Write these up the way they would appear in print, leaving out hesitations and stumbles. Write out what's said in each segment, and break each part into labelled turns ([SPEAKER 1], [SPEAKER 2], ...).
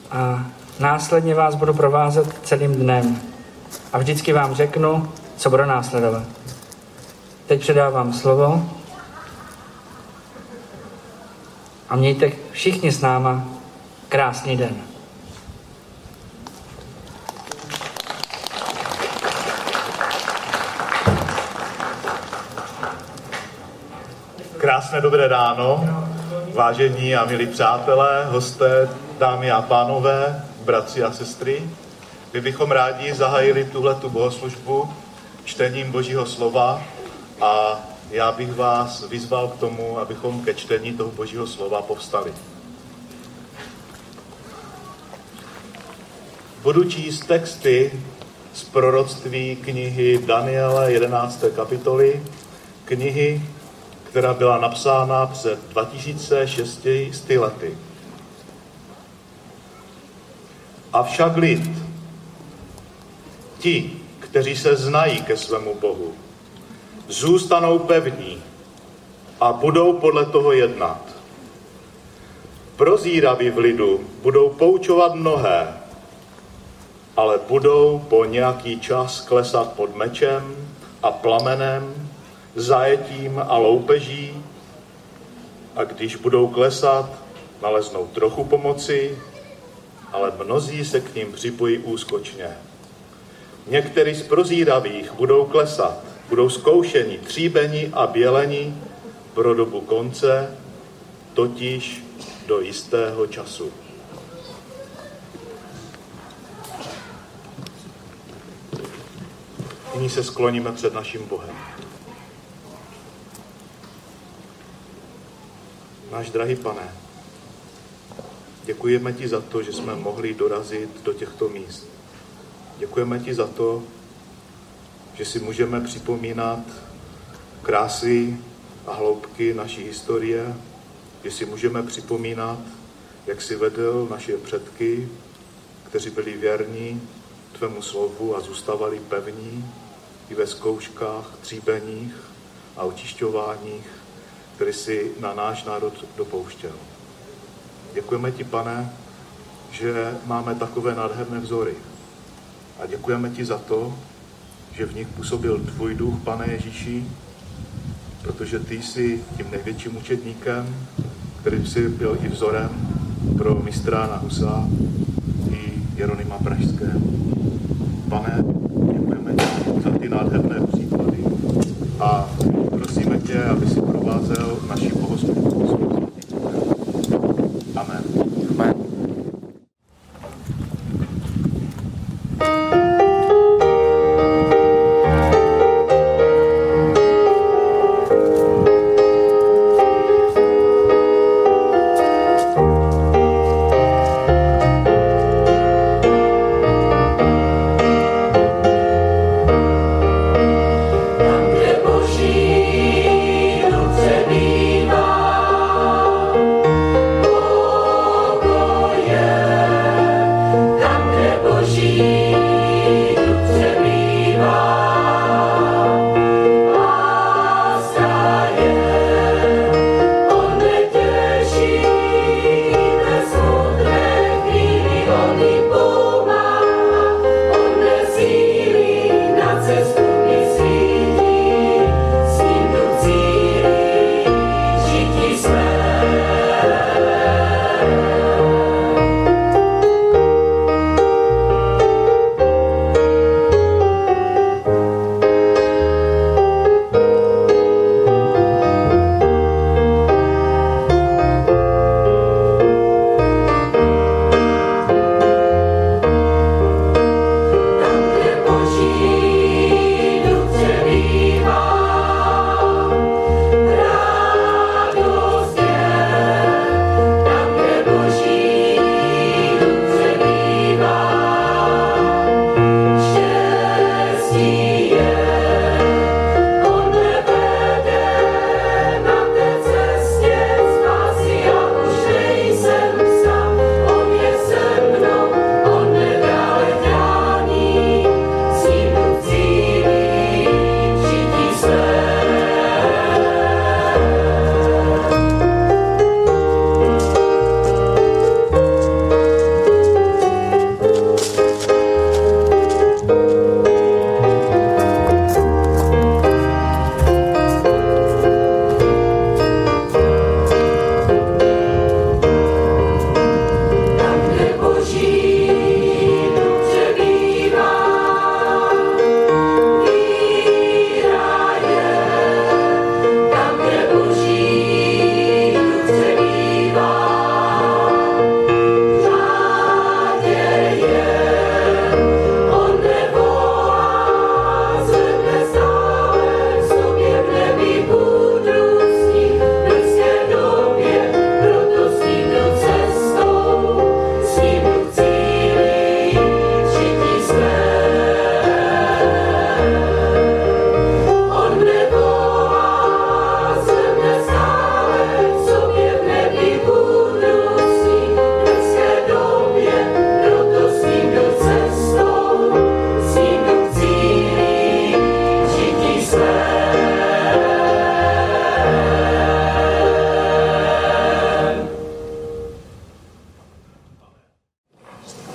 [SPEAKER 1] a následně vás budu provázet celým dnem a vždycky vám řeknu, co bude následovat. Teď předávám slovo a mějte všichni s náma krásný den.
[SPEAKER 2] Krásné dobré ráno, vážení a milí přátelé, hosté, dámy a pánové, bratři a sestry. My bychom rádi zahájili tuhletu bohoslužbu čtením Božího slova a já bych vás vyzval k tomu, abychom ke čtení toho Božího slova povstali. Budu číst texty z proroctví knihy Daniela 11. kapitoly, knihy, která byla napsána před 2600 lety. Avšak lid, ti, kteří se znají ke svému Bohu, zůstanou pevní a budou podle toho jednat. Prozíraví v lidu budou poučovat mnohé, ale budou po nějaký čas klesat pod mečem a plamenem, zajetím a loupeží, a když budou klesat, naleznou trochu pomoci, ale mnozí se k ním připojí úskočně. Někteří z prozíravých budou klesat, budou zkoušeni, tříbeni a běleni pro dobu konce, totiž do jistého času. Nyní se skloníme před naším Bohem. Náš drahý Pane, děkujeme ti za to, že jsme mohli dorazit do těchto míst. Děkujeme ti za to, že si můžeme připomínat krásy a hloubky naší historie, že si můžeme připomínat, jak si vedl naše předky, kteří byli věrní tvému slovu a zůstávali pevní i ve zkouškách, tříbeních a očišťováních, který si na náš národ dopouštěl. Děkujeme ti, Pane, že máme takové nádherné vzory. A děkujeme ti za to, že v nich působil tvůj duch, Pane Ježíši, protože ty jsi tím největším učedníkem, který jsi byl i vzorem pro mistra na Husa i Jeronýma Pražského. Pane, děkujeme ti za ty nádherné příklady a prosíme tě, aby si provázel naši bohoslužbu. Amen.
[SPEAKER 1] Amen.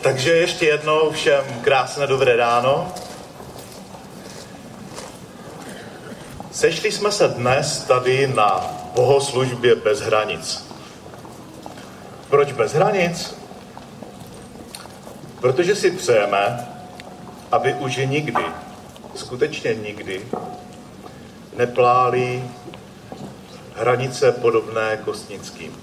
[SPEAKER 2] Takže ještě jednou všem krásné dobré ráno. Sešli jsme se dnes tady na bohoslužbě bez hranic. Proč bez hranic? Protože si přejeme, aby už nikdy, skutečně nikdy, neplály hranice podobné kostnickým.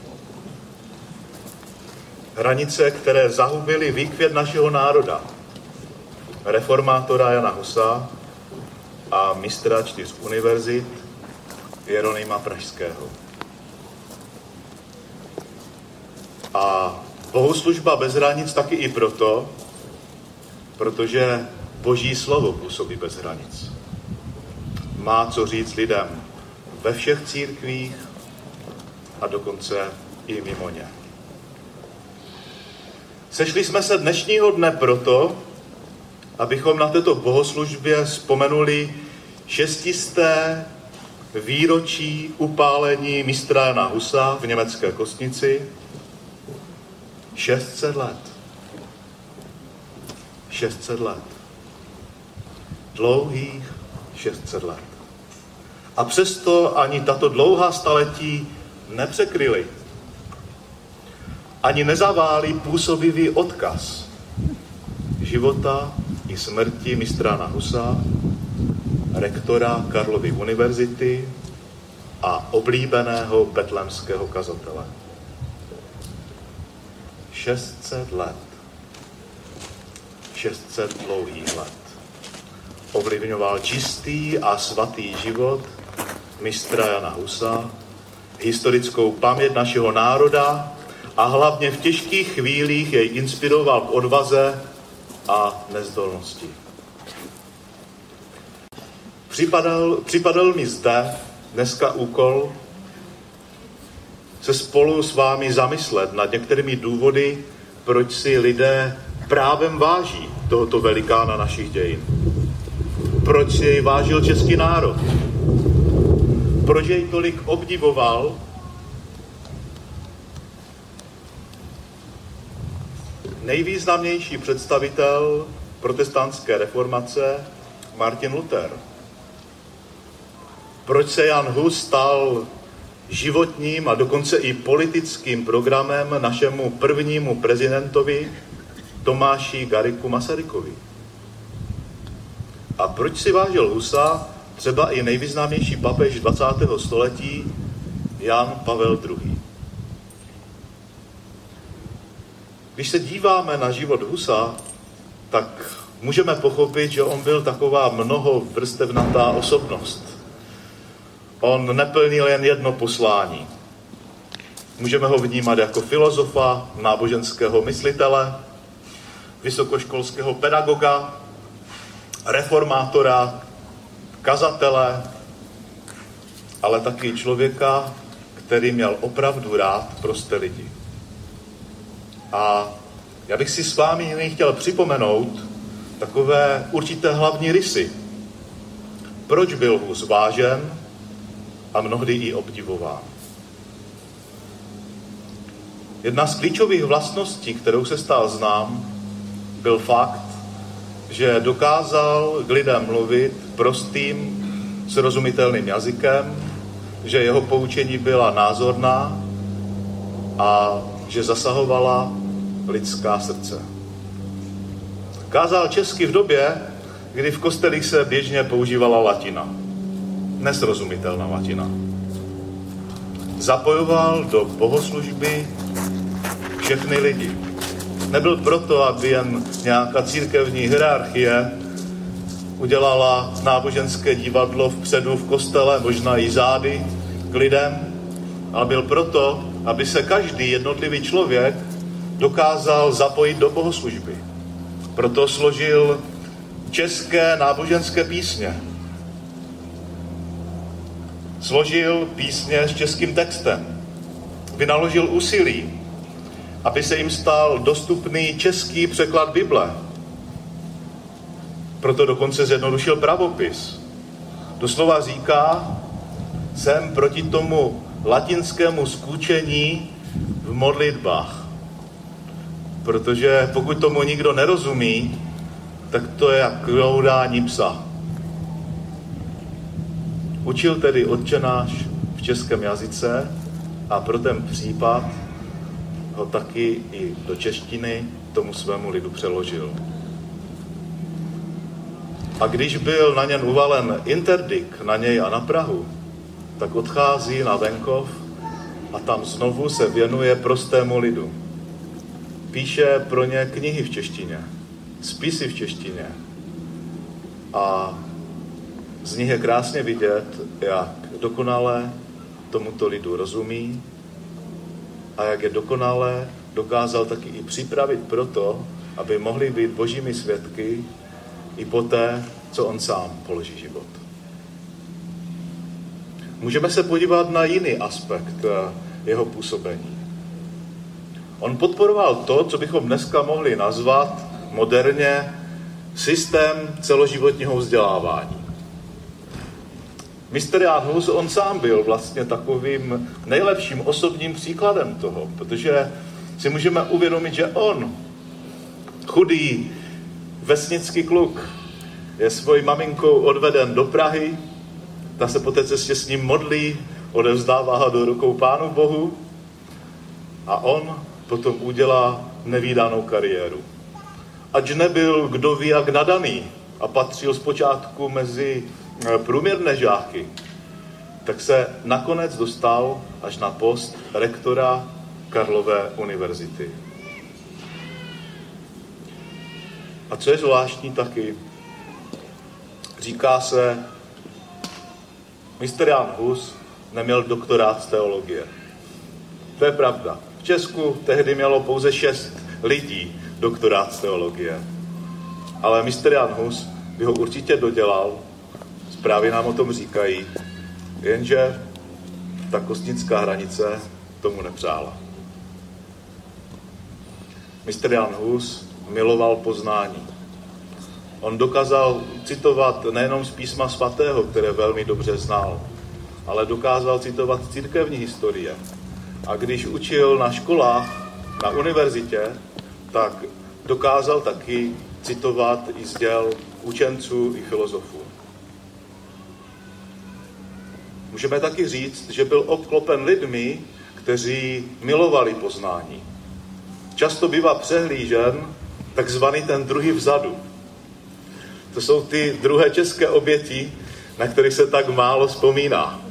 [SPEAKER 2] Hranice, které zahubily výkvět našeho národa, reformátora Jana Husa a mistra 4 univerzit Jeronýma Pražského. A bohoslužba bez hranic taky i proto, protože Boží slovo působí bez hranic. Má co říct lidem ve všech církvích a dokonce i mimo ně. Sešli jsme se dnešního dne proto, abychom na této bohoslužbě vzpomenuli 600. výročí upálení mistra Jana Husa v německé Kostnici. 600 let. 600 let. Dlouhých 600 let. A přesto ani tato dlouhá staletí nepřekryly, ani nezaválí působivý odkaz života i smrti mistra Jana Husa, rektora Karlovy univerzity a oblíbeného betlémského kazatele. 600 let. 600 dlouhých let. Ovlivňoval čistý a svatý život mistra Jana Husa, historickou paměť našeho národa a hlavně v těžkých chvílích jej inspiroval k odvaze a nezdolnosti. Připadal mi zde dneska úkol se spolu s vámi zamyslet nad některými důvody, proč si lidé právem váží tohoto velikána našich dějin. Proč si jej vážil český národ? Proč jej tolik obdivoval? Nejvýznamnější představitel protestantské reformace Martin Luther. Proč se Jan Hus stal životním a dokonce i politickým programem našemu prvnímu prezidentovi Tomáši Garrigu Masarykovi? A proč si vážil Husa třeba i nejvýznamnější papež 20. století Jan Pavel II. Když se díváme na život Husa, tak můžeme pochopit, že on byl taková mnohovrstevnatá osobnost. On neplnil jen jedno poslání. Můžeme ho vnímat jako filozofa, náboženského myslitele, vysokoškolského pedagoga, reformátora, kazatele, ale taky člověka, který měl opravdu rád prosté lidi. A já bych si s vámi nyní chtěl připomenout takové určité hlavní rysy. Proč byl Hus vážen a mnohdy i obdivován? Jedna z klíčových vlastností, kterou se stal znám, byl fakt, že dokázal k lidem mluvit prostým, srozumitelným jazykem, že jeho poučení byla názorná a že zasahovala lidská srdce. Kázal česky v době, kdy v kostelích se běžně používala latina. Nesrozumitelná latina. Zapojoval do bohoslužby všechny lidi. Nebyl proto, aby jen nějaká církevní hierarchie udělala náboženské divadlo vpředu v kostele, možná i zády k lidem, ale byl proto, aby se každý jednotlivý člověk dokázal zapojit do bohoslužby. Proto složil české náboženské písně. Složil písně s českým textem. Vynaložil úsilí, aby se jim stal dostupný český překlad Bible. Proto dokonce zjednodušil pravopis. Doslova říká, jsem proti tomu latinskému skůčení v modlitbách. protože pokud tomu nikdo nerozumí, tak to je jak roudání psa. Učil tedy Otčenáš v českém jazyce a pro ten případ ho taky i do češtiny tomu svému lidu přeložil. A když byl na něm uvalen interdikt na něj a na Prahu, tak odchází na venkov a tam znovu se věnuje prostému lidu. Píše pro ně knihy v češtině, spisy v češtině a z nich je krásně vidět, jak dokonale tomuto lidu rozumí a jak je dokonale dokázal taky i připravit proto, aby mohli být božími svědky i poté, co on sám položí život. Můžeme se podívat na jiný aspekt jeho působení. On podporoval to, co bychom dneska mohli nazvat moderně systém celoživotního vzdělávání. Mistr Jan Hus, on sám byl vlastně takovým nejlepším osobním příkladem toho, protože si můžeme uvědomit, že on, chudý vesnický kluk, je svojí maminkou odveden do Prahy, ta se po té cestě s ním modlí, odevzdává ho do rukou Pánu Bohu a on potom udělá nevídanou kariéru. Ač nebyl kdo ví jak nadaný a patřil zpočátku mezi průměrné žáky, tak se nakonec dostal až na post rektora Karlové univerzity. A co je zvláštní taky, říká se, mistr Jan Hus neměl doktorát z teologie. To je pravda. V Česku tehdy mělo pouze 6 lidí doktorát z teologie. Ale mistr Jan Hus by ho určitě dodělal, zprávy nám o tom říkají, jenže ta kostnická hranice tomu nepřála. Mistr Jan Hus miloval poznání. On dokázal citovat nejenom z písma svatého, které velmi dobře znal, ale dokázal citovat církevní historie. A když učil na školách, na univerzitě, tak dokázal taky citovat i z děl učenců i filozofů. Můžeme taky říct, že byl obklopen lidmi, kteří milovali poznání. Často bývá přehlížen takzvaný ten druhý vzadu. To jsou ty druhé české oběti, na kterých se tak málo vzpomíná.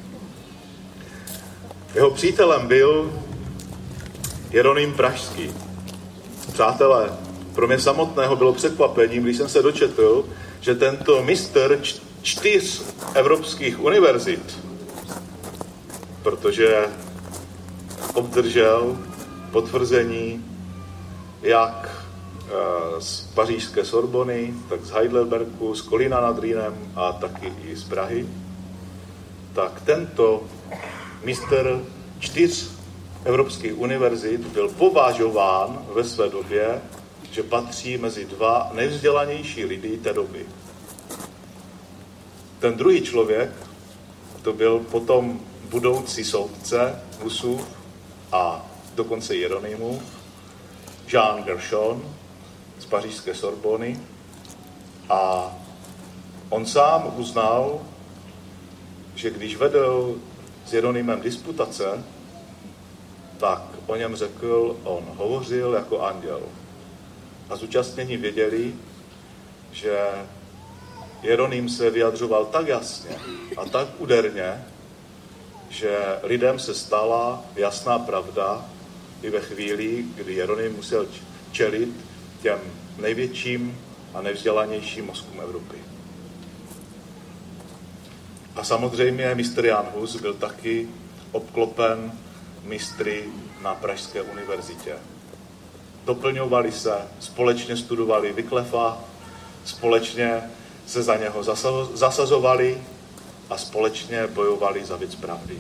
[SPEAKER 2] Jeho přítelem byl Jeroným Pražský. Přátelé, pro mě samotného bylo překvapením, když jsem se dočetl, že tento mistr 4 evropských univerzit, protože obdržel potvrzení jak z pařížské Sorbony, tak z Heidelbergu, z Kolína nad Rýnem a taky i z Prahy, tak tento mistr 4 evropských univerzit byl považován ve své době, že patří mezi 2 nejvzdělanější lidi té doby. Ten druhý člověk, to byl potom budoucí soudce Husův a dokonce Jeronymův, Jean Gershon z pařížské Sorbony, a on sám uznal, že když vedl s Jeronymem disputace, tak o něm řekl, on hovořil jako anděl. A zúčastnění věděli, že Jeroným se vyjadřoval tak jasně a tak úderně, že lidem se stala jasná pravda i ve chvíli, kdy Jeroným musel čelit těm největším a nejvzdělanějším mozkům Evropy. A samozřejmě mistr Jan Hus byl taky obklopen mistry na Pražské univerzitě. Doplňovali se, společně studovali Wyclefa, společně se za něho zasazovali a společně bojovali za věc pravdy.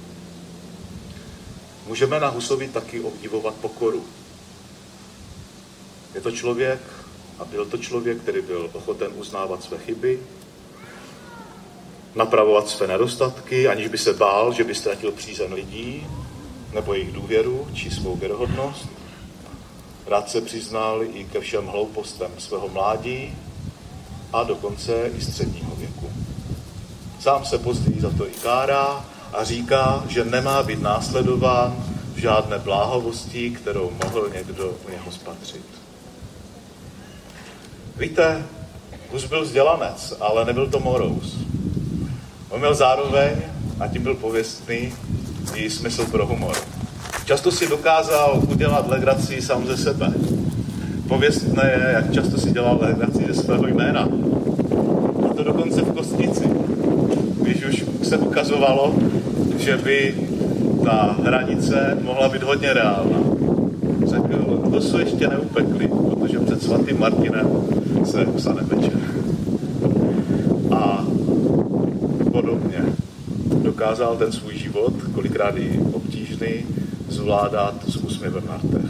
[SPEAKER 2] Můžeme na Husovi taky obdivovat pokoru. Je to člověk a byl to člověk, který byl ochoten uznávat své chyby, napravovat své nedostatky, aniž by se bál, že by ztratil přízeň lidí, nebo jejich důvěru, či svou věrohodnost. Rád se přiznal i ke všem hloupostem svého mládí a dokonce i středního věku. Sám se později za to i kárá a říká, že nemá být následován v žádné bláhovosti, kterou mohl někdo u něho spatřit. Víte, Hus byl vzdělanec, ale nebyl to morous. On měl zároveň, a tím byl pověstný, i smysl pro humor. Často si dokázal udělat legraci sám ze sebe. Pověstné je, jak často si dělal legraci ze svého jména. A to dokonce v kostnici. Když už se ukazovalo, že by ta hranice mohla být hodně reálná. Řekl, to se ještě neupekli, protože před svatým Martinem se psa nepeče. A podobně dokázal ten svůj život, kolikrát i obtížný, zvládat s úsměvem na rtech.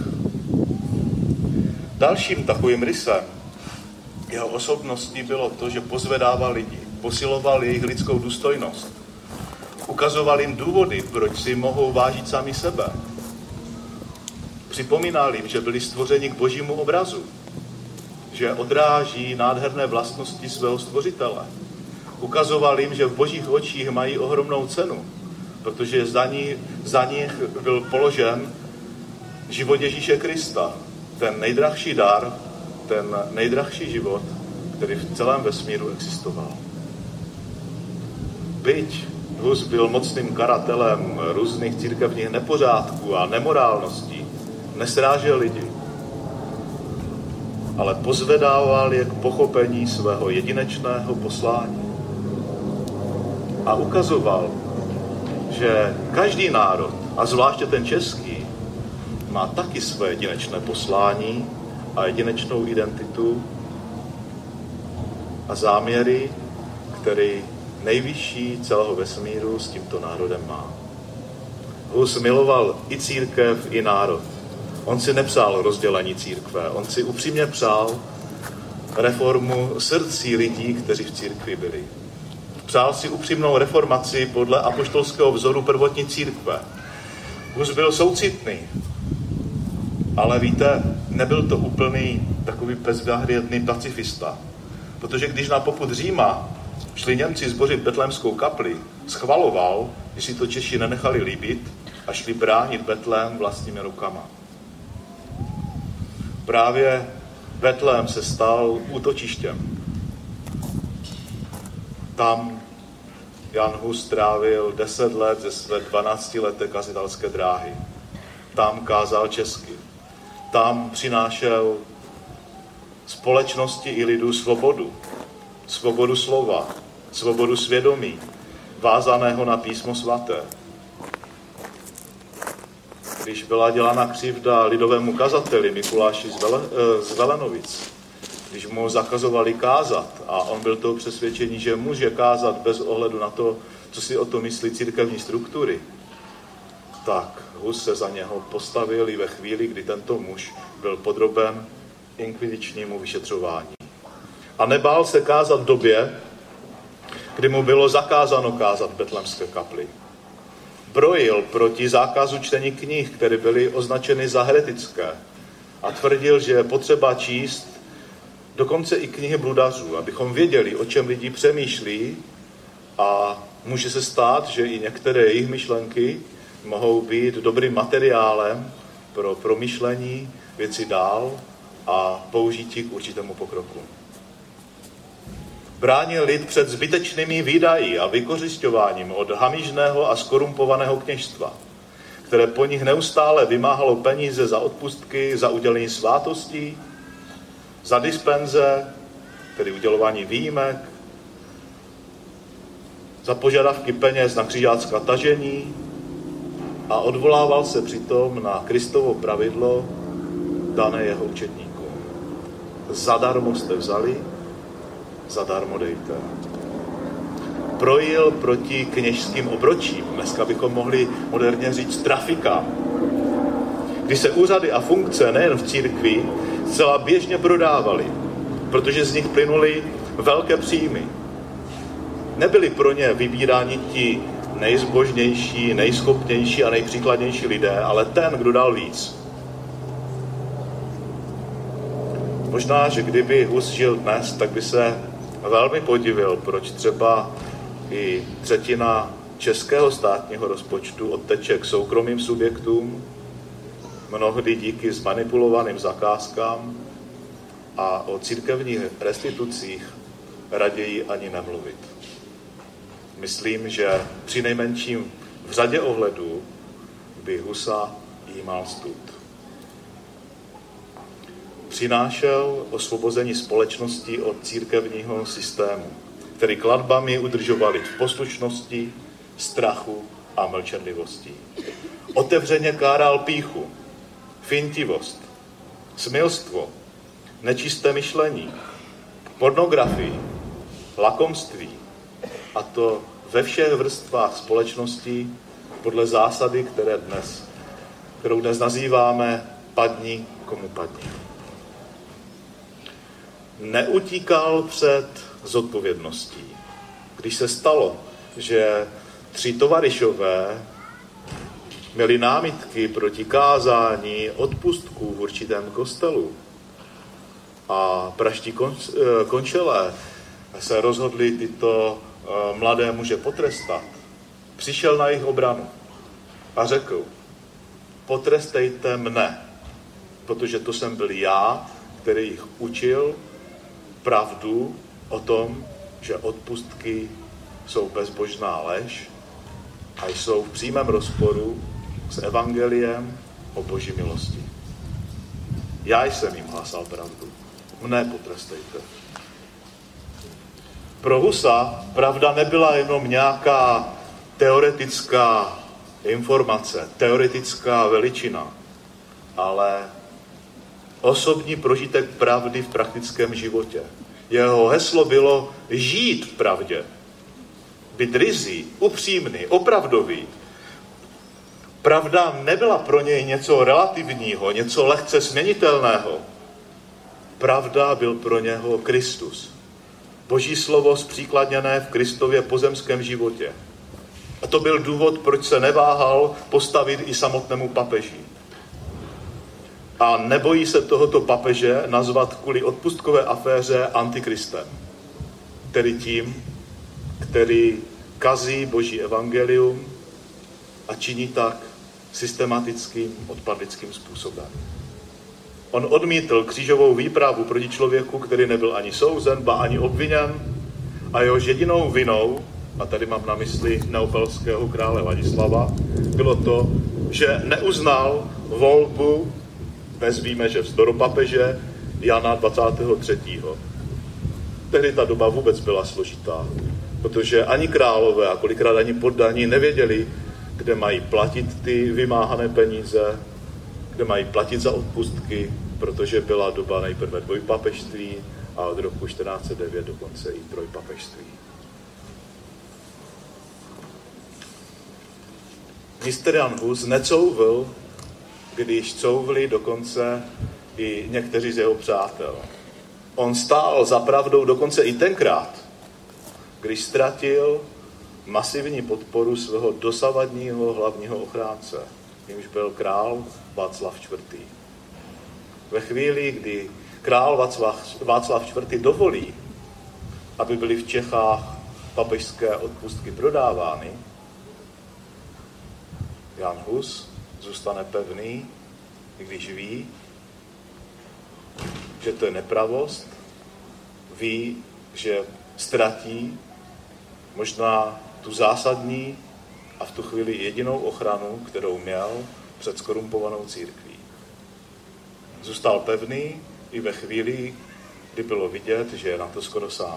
[SPEAKER 2] Dalším takovým rysem jeho osobností bylo to, že pozvedával lidi, posiloval jejich lidskou důstojnost, ukazoval jim důvody, proč si mohou vážit sami sebe. Připomínal jim, že byli stvořeni k božímu obrazu, že odráží nádherné vlastnosti svého stvořitele. Ukazoval jim, že v božích očích mají ohromnou cenu, protože za nich byl položen život Ježíše Krista, ten nejdrahší dar, ten nejdrahší život, který v celém vesmíru existoval. Byť Hus byl mocným karatelem různých církevních nepořádků a nemorálností, nesrážel lidi, ale pozvedával je k pochopení svého jedinečného poslání. A ukazoval, že každý národ, a zvláště ten český, má taky své jedinečné poslání a jedinečnou identitu a záměry, který nejvyšší celého vesmíru s tímto národem má. Hus miloval i církev, i národ. On si nepřál rozdělení církve, on si upřímně přál reformu srdcí lidí, kteří v církvi byli. Přál si upřímnou reformaci podle apoštolského vzoru prvotní církve. Hus byl soucitný, ale víte, nebyl to úplný takový bezvahvědný pacifista. Protože když na popud Říma šli Němci zbořit betlémskou kapli, schvaloval, že si to Češi nenechali líbit a šli bránit Betlém vlastními rukama. Právě Betlém se stal útočištěm. Tam Jan Hus trávil 10 let ze své 12leté kazatelské dráhy. Tam kázal česky. Tam přinášel společnosti i lidu svobodu. Svobodu slova, svobodu svědomí, vázaného na písmo svaté. Když byla dělána křivda lidovému kazateli Mikuláši z Velenovic, když mu zakazovali kázat a on byl toho přesvědčení, že může kázat bez ohledu na to, co si o to myslí církevní struktury, tak Hus se za něho postavil i ve chvíli, kdy tento muž byl podroben inkvizičnímu vyšetřování. A nebál se kázat v době, kdy mu bylo zakázáno kázat v betlémské kapli. Brojil proti zákazu čtení knih, které byly označeny za heretické, a tvrdil, že je potřeba číst dokonce i knihy bludařů, abychom věděli, o čem lidi přemýšlí, a může se stát, že i některé jejich myšlenky mohou být dobrým materiálem pro promyšlení věci dál a použití k určitému pokroku. Bránil lid před zbytečnými výdaji a vykořisťováním od hamižného a skorumpovaného kněžstva, které po nich neustále vymáhalo peníze za odpustky, za udělení svátostí, za dispenze, tedy udělování výjimek, za požadavky peněz na křižácká tažení, a odvolával se přitom na Kristovo pravidlo dané jeho učedníkům. Zadarmo jste vzali, zadarmo dejte. Projil proti kněžským obročím, dneska bychom mohli moderně říct trafikám, kdy se úřady a funkce nejen v církvi zcela běžně prodávaly, protože z nich plynuly velké příjmy. Nebyli pro ně vybíráni ti nejzbožnější, nejschopnější a nejpříkladnější lidé, ale ten, kdo dal víc. Možná, že kdyby Hus žil dnes, tak by se velmi podivil, proč třeba i třetina českého státního rozpočtu odteče k soukromým subjektům, mnohdy díky zmanipulovaným zakázkám, a o církevních restitucích raději ani nemluvit. Myslím, že při nejmenším v řadě ohledů by Husa jímal stud. Přinášel osvobození společnosti od církevního systému, který klatbami udržovali v poslušnosti, strachu a mlčenlivosti. Otevřeně káral pýchu, fintivost, smilstvo, nečisté myšlení, pornografii, lakomství, a to ve všech vrstvách společnosti podle zásady, kterou dnes nazýváme padni komu padni. Neutíkal před zodpovědností. Když se stalo, že 3 tovaryšové měli námitky proti kázání odpustků v určitém kostelu a praští končelé se rozhodli tyto mladé muže potrestat, přišel na jejich obranu a řekl: potrestejte mne, protože to jsem byl já, který jich učil pravdu o tom, že odpustky jsou bezbožná lež a jsou v přímém rozporu s evangeliem o Boží milosti. Já jsem jim hlásal pravdu. Mne potrestejte. Pro Husa pravda nebyla jenom nějaká teoretická informace, teoretická veličina, ale osobní prožitek pravdy v praktickém životě. Jeho heslo bylo žít v pravdě. Být ryzí, upřímný, opravdový. Pravda nebyla pro něj něco relativního, něco lehce změnitelného. Pravda byl pro něho Kristus. Boží slovo zpříkladněné v Kristově pozemském životě. A to byl důvod, proč se neváhal postavit i samotnému papeži. A nebojí se tohoto papeže nazvat kvůli odpustkové aféře antikristem, tedy tím, který kazí Boží evangelium a činí tak systematickým odpadlickým způsobem. On odmítl křížovou výpravu proti člověku, který nebyl ani souzen, ba ani obviněn, a jehož jedinou vinou, a tady mám na mysli neapelského krále Ladislava, bylo to, že neuznal volbu, dnes víme, že vzdoru-papeže Jana 23. Tehdy ta doba vůbec byla složitá, protože ani králové a kolikrát ani poddaní nevěděli, kde mají platit ty vymáhané peníze, kde mají platit za odpustky, protože byla doba nejprve dvojpapežství a od roku 1409 dokonce i trojpapežství. Mistr Jan Hus necouvl, když couvli dokonce i někteří z jeho přátel. On stál za pravdou dokonce i tenkrát, když ztratil masivní podporu svého dosavadního hlavního ochránce, jimž byl král Václav IV. Ve chvíli, kdy král Václav IV. Dovolí, aby byly v Čechách papežské odpustky prodávány, Jan Hus zůstane pevný, i když ví, že to je nepravost, ví, že ztratí možná tu zásadní a v tu chvíli jedinou ochranu, kterou měl před skorumpovanou církví. Zůstal pevný i ve chvíli, kdy bylo vidět, že je na to skoro sám.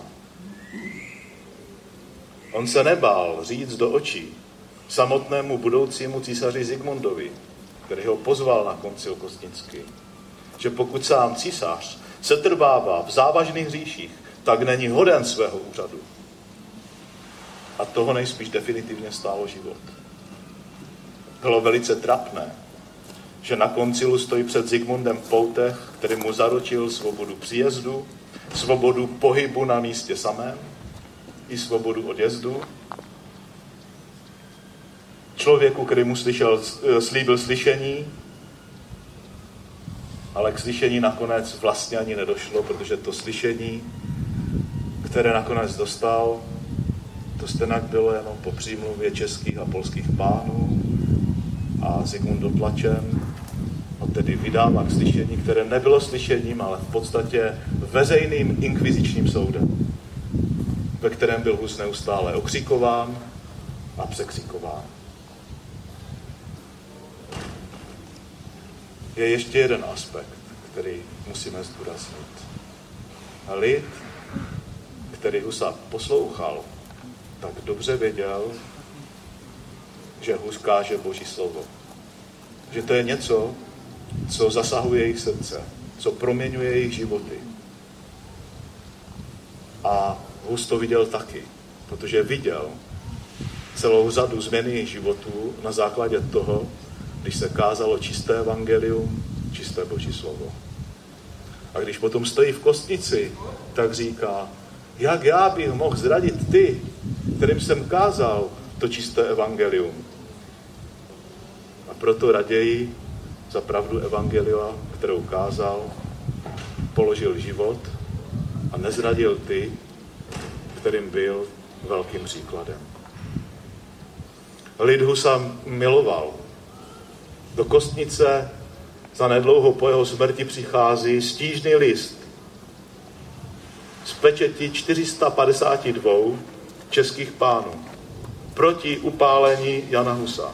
[SPEAKER 2] On se nebál říct do očí samotnému budoucímu císaři Zikmundovi, který ho pozval na koncil Kostnický, že pokud sám císař setrvává v závažných hříších, tak není hoden svého úřadu. A toho nejspíš definitivně stálo život. Bylo velice trapné, že na koncilu stojí před Zikmundem Poutech, který mu zaručil svobodu příjezdu, svobodu pohybu na místě samém i svobodu odjezdu. Člověku, který mu slíbil slyšení ale k slyšení nakonec vlastně ani nedošlo, protože to slyšení, které nakonec dostal, to stejnak bylo jenom po přímluvě českých a polských pánů a Zikmund dotlačen ho tedy vydává k slyšení, které nebylo slyšením, ale v podstatě veřejným inkvizičním soudem, ve kterém byl Hus neustále okřikován a překřikován. Je ještě jeden aspekt, který musíme zdůraznit. Lid, který Husa poslouchal, tak dobře věděl, že Hus káže Boží slovo. Že to je něco, co zasahuje jejich srdce, co proměňuje jejich životy. A Hus to viděl taky, protože viděl celou řadu změn jejich životů na základě toho, když se kázalo čisté evangelium, čisté Boží slovo. A když potom stojí v kostnici, tak říká, jak já bych mohl zradit ty, kterým jsem kázal to čisté evangelium. A proto raději za pravdu evangelia, kterou kázal, položil život a nezradil ty, kterým byl velkým příkladem. Lid Husa miloval. Do kostnice zanedlouho po jeho smrti přichází stížný list z pečeti 452 českých pánů proti upálení Jana Husa.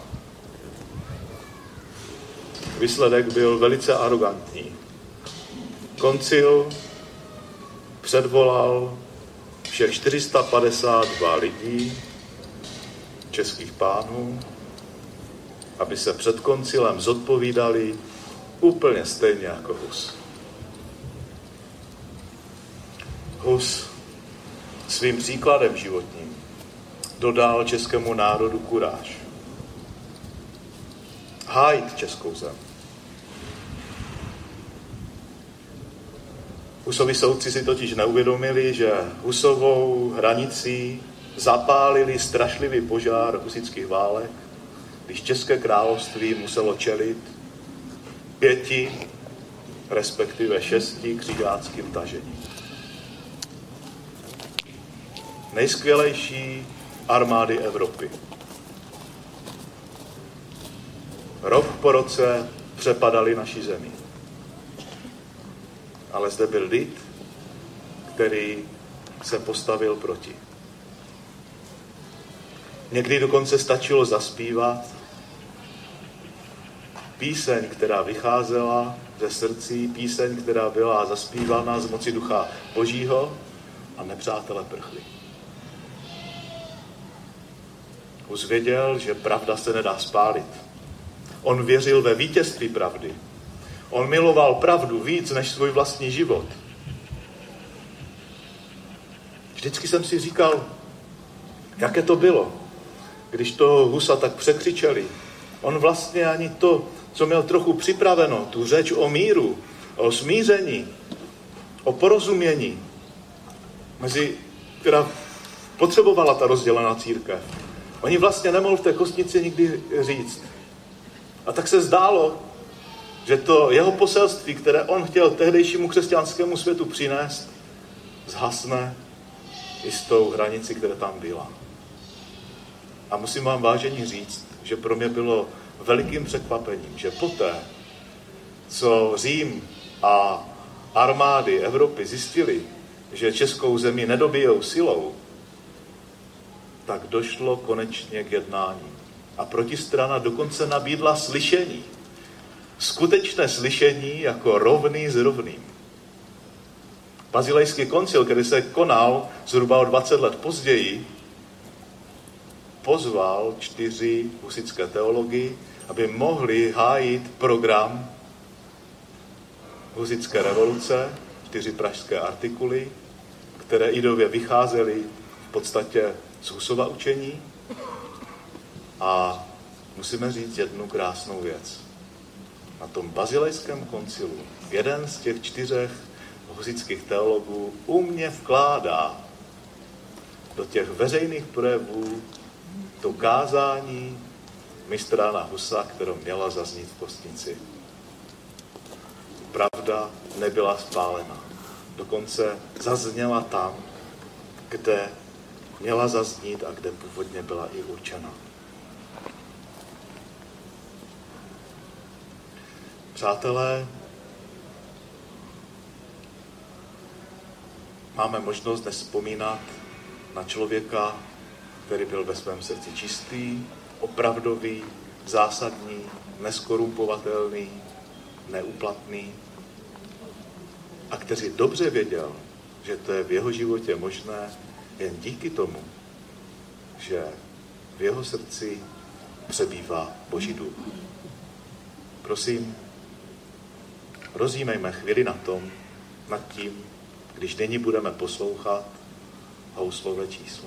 [SPEAKER 2] Výsledek byl velice arrogantní. Koncil předvolal všech 452 lidí, českých pánů, aby se před koncilem zodpovídali úplně stejně jako Hus. Hus svým příkladem životním dodal českému národu kuráž. Hájit českou zem. Husovi soudci si totiž neuvědomili, že Husovou hranicí zapálili strašlivý požár husitských válek, když České království muselo čelit 5, respektive 6 křižáckým tažením. Nejskvělejší armády Evropy. Rok po roce přepadali naši zemi. Ale zde byl lid, který se postavil proti. Někdy dokonce stačilo zaspívat píseň, která vycházela ze srdcí, píseň, která byla zaspívána z moci Ducha Božího a nepřátelé prchli. Hus věděl, že pravda se nedá spálit. On věřil ve vítězství pravdy. On miloval pravdu víc než svůj vlastní život. Vždycky jsem si říkal, jaké to bylo, když toho Husa tak překřičeli. On vlastně ani to, co měl trochu připraveno, tu řeč o míru, o smíření, o porozumění, která potřebovala ta rozdělená církev. Oni vlastně nemohl v té kostnici nikdy říct. A tak se zdálo, že to jeho poselství, které on chtěl tehdejšímu křesťanskému světu přinést, zhasne i s tou hranici, která tam byla. A musím vám vážení říct, že pro mě bylo velikým překvapením, že poté, co Řím a armády Evropy zjistili, že českou zemi nedobijou silou, tak došlo konečně k jednání. A protistrana dokonce nabídla slyšení. Skutečné slyšení jako rovný s rovným. Bazilejský koncil, který se konal zhruba o 20 let později, pozval 4 husitské teology, aby mohli hájit program husitské revoluce, 4 pražské artikuly, které idově vycházely v podstatě z Husova učení. A musíme říct jednu krásnou věc. Na tom bazilejském koncilu jeden z těch 4 husitských teologů umně vkládá do těch veřejných projevů to kázání mistra Jana Husa, které měla zaznít v kostnici. pravda nebyla spálena. Dokonce zazněla tam, kde měla zaznít a kde původně byla i určena. Přátelé, máme možnost dnes vzpomínat na člověka, který byl ve svém srdci čistý, opravdový, zásadní, neskorumpovatelný, neúplatný a který dobře věděl, že to je v jeho životě možné jen díky tomu, že v jeho srdci přebývá Boží duch. Prosím, rozjímejme chvíli nad tím, když nyní budeme poslouchat houslové číslo.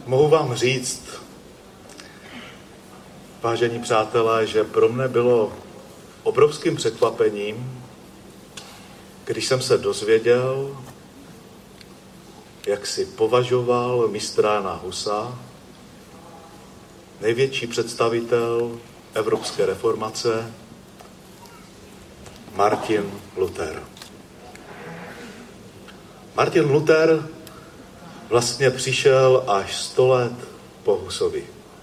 [SPEAKER 2] Mohu vám říct, vážení přátelé, že pro mne bylo obrovským překvapením, když jsem se dozvěděl, jak si považoval mistra Jana Husa, největší představitel evropské reformace, Martin Luther. Martin Luther vlastně přišel až 100 let po Husovi.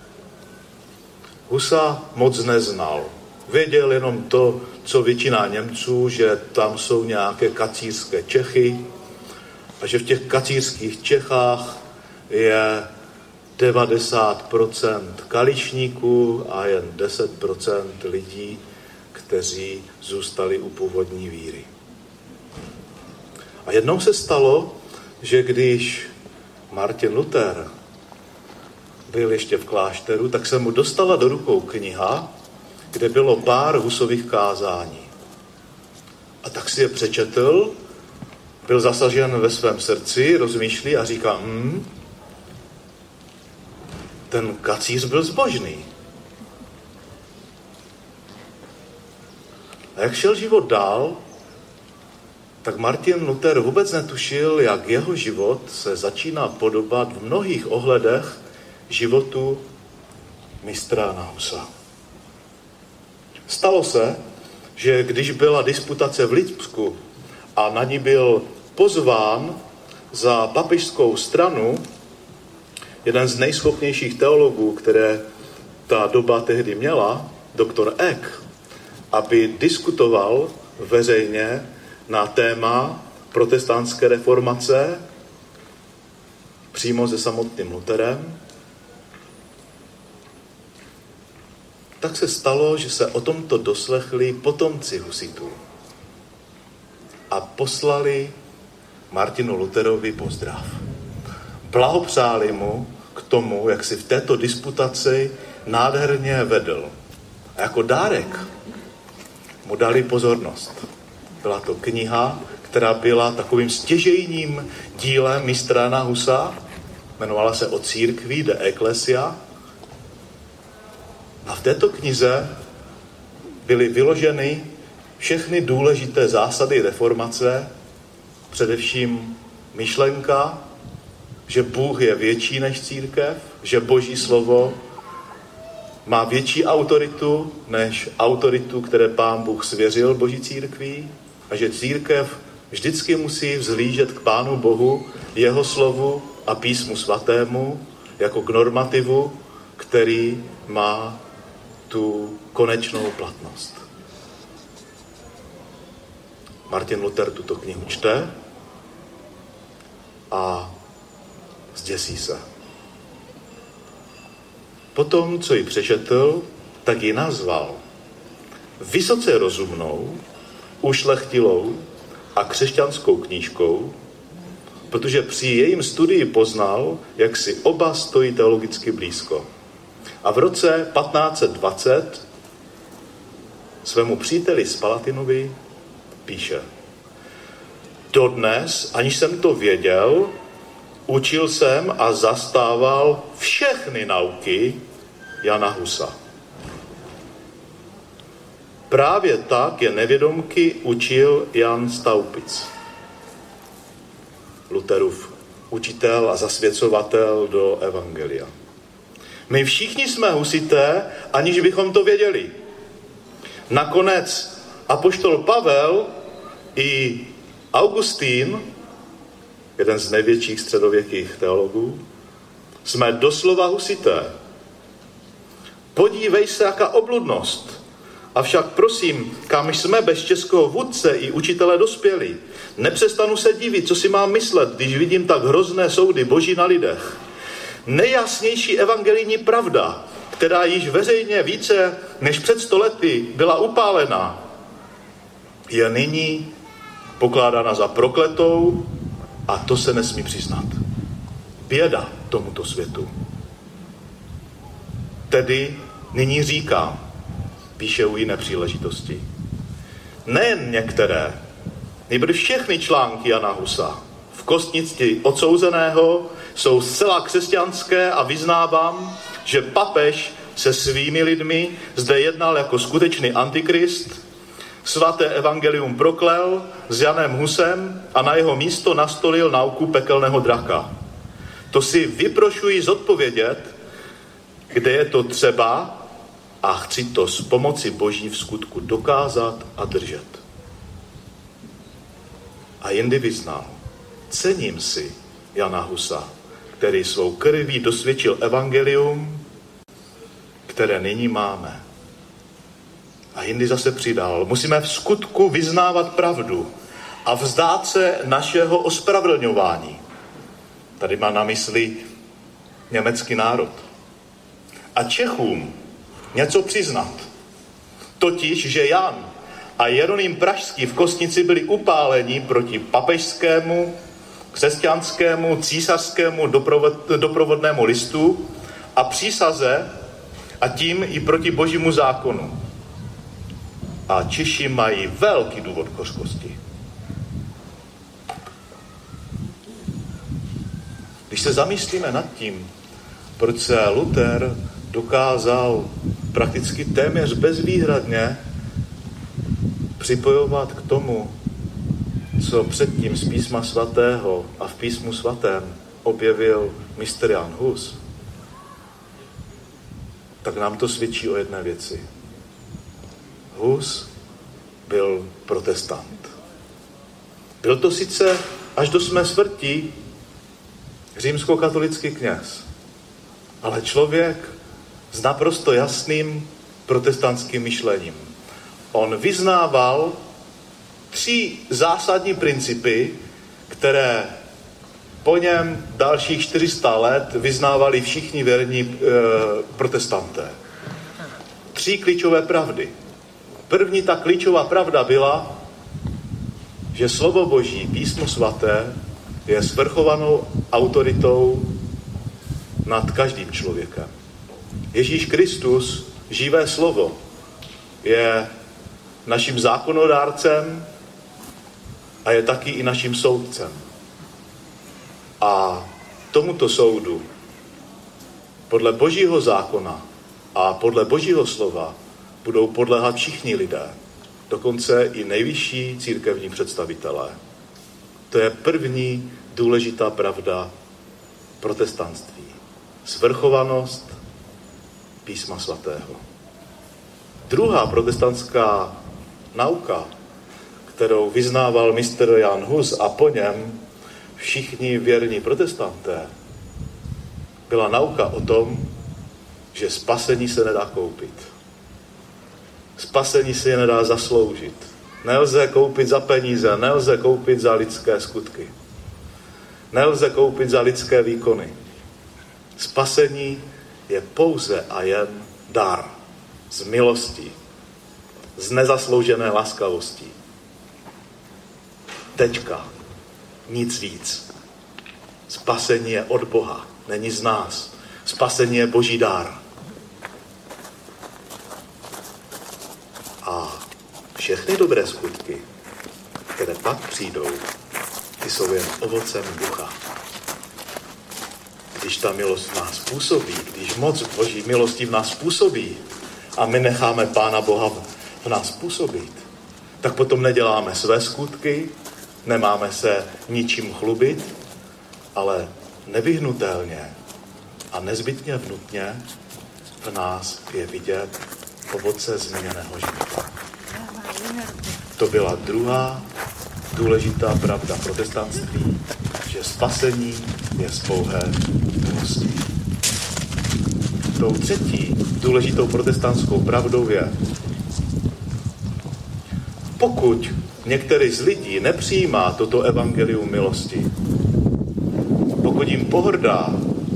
[SPEAKER 2] Husa moc neznal. Věděl jenom to, co většina Němců, že tam jsou nějaké kacířské Čechy a že v těch kacířských Čechách je 90% kališníků a jen 10% lidí, kteří zůstali u původní víry. A jednou se stalo, že když Martin Luther byl ještě v klášteru, tak se mu dostala do rukou kniha, kde bylo pár Husových kázání. A tak si je přečetl, byl zasažen ve svém srdci, rozmýšlí a říká, ten kacíř byl zbožný. A jak šel život dál, tak Martin Luther vůbec netušil, jak jeho život se začíná podobat v mnohých ohledech životu mistra Jana Husa. Stalo se, že když byla disputace v Lipsku a na ní byl pozván za papežskou stranu jeden z nejschopnějších teologů, které ta doba tehdy měla, doktor Eck, aby diskutoval veřejně na téma protestantské reformace přímo se samotným Lutherem, tak se stalo, že se o tomto doslechli potomci husitů a poslali Martinu Lutherovi pozdrav. Blahopřáli mu k tomu, jak si v této disputaci nádherně vedl. A jako dárek mu dali pozornost. Byla to kniha, která byla takovým stěžejním dílem mistra Jana Husa, jmenovala se O církvi, de Ecclesia. A v této knize byly vyloženy všechny důležité zásady reformace, především myšlenka, že Bůh je větší než církev, že Boží slovo má větší autoritu než autoritu, které Pán Bůh svěřil Boží církví a že církev vždycky musí vzhlížet k Pánu Bohu, jeho slovu a písmu svatému jako k normativu, který má tu konečnou platnost. Martin Luther tuto knihu čte a zděsí se. Potom, co ji přečetl, tak ji nazval vysoce rozumnou, ušlechtilou a křesťanskou knížkou, protože při jejím studii poznal, jak si oba stojí teologicky blízko. A v roce 1520 svému příteli Spalatinovi píše: Dodnes, aniž jsem to věděl, učil jsem a zastával všechny nauky Jana Husa. Právě tak je nevědomky učil Jan Staupitz, Lutherův učitel a zasvěcovatel do evangelia. My všichni jsme husité, aniž bychom to věděli. Nakonec apoštol Pavel i Augustín, jeden z největších středověkých teologů, jsme doslova husité. Podívej se, jaká obludnost. Avšak prosím, kam jsme bez českého vůdce i učitele dospěli? Nepřestanu se divit, co si mám myslet, když vidím tak hrozné soudy Boží na lidech. Nejjasnější evangelijní pravda, která již veřejně více než před 100 lety byla upálena, je nyní pokládána za prokletou a to se nesmí přiznat. Běda tomuto světu. Tedy nyní říkám, píše u jiné příležitosti, nejen některé, nýbrž všechny články Jana Husa v v kostnici odsouzeného jsou zcela křesťanské a vyznávám, že papež se svými lidmi zde jednal jako skutečný antikrist, svaté evangelium proklel s Janem Husem a na jeho místo nastolil nauku pekelného draka. To si vyprošuji zodpovědět, kde je to třeba, a chci to s pomoci Boží v skutku dokázat a držet. A jindy vyznal, cením si Jana Husa, který svou krví dosvědčil evangelium, které nyní máme. A jindy zase přidal, musíme v skutku vyznávat pravdu a vzdát se našeho ospravedlňování. Tady má na mysli německý národ. A Čechům něco přiznat. Totiž, že Jan a Jeroným Pražský v kostnici byli upáleni proti papežskému, křesťanskému, císařskému doprovodnému listu a přísaze a tím i proti Božímu zákonu. A Češi mají velký důvod k hořkosti. Když se zamyslíme nad tím, proč se Luther dokázal prakticky téměř bezvýhradně připojovat k tomu, co předtím z písma svatého a v písmu svatém objevil mistr Jan Hus, tak nám to svědčí o jedné věci. Hus byl protestant. Byl to sice až do své smrti římskokatolický kněz, ale člověk s naprosto jasným protestantským myšlením. On vyznával 3 zásadní principy, které po něm dalších 400 let vyznávali všichni věrní protestanté. 3 klíčové pravdy. První ta klíčová pravda byla, že slovo Boží, písmo svaté, je svrchovanou autoritou nad každým člověkem. Ježíš Kristus, živé slovo, je naším zákonodárcem a je taky i naším soudcem. A tomuto soudu podle Božího zákona a podle Božího slova budou podléhat všichni lidé, dokonce i nejvyšší církevní představitelé. To je první důležitá pravda protestantství. Svrchovanost písma svatého. Druhá protestantská nauka, kterou vyznával mistr Jan Hus a po něm všichni věrní protestanté, byla nauka o tom, že spasení se nedá koupit. Spasení se nedá zasloužit. Nelze koupit za peníze, nelze koupit za lidské skutky. Nelze koupit za lidské výkony. Spasení je pouze a jen dar z milosti, z nezasloužené laskavosti. Tečka. Nic víc. Spasení je od Boha, není z nás. Spasení je Boží dar. A všechny dobré skutky, které pak přijdou, ty jsou jen ovocem ducha. Když ta milost v nás působí, když moc Boží milosti v nás působí a my necháme Pána Boha v nás působit, tak potom neděláme své skutky, nemáme se ničím chlubit, ale nevyhnutelně a nezbytně vnutně v nás je vidět ovoce změněného života. To byla druhá důležitá pravda protestantství, že spasení je z pouhé milosti. Tou třetí důležitou protestantskou pravdou je, pokud některý z lidí nepřijímá toto evangelium milosti, pokud jim pohrdá,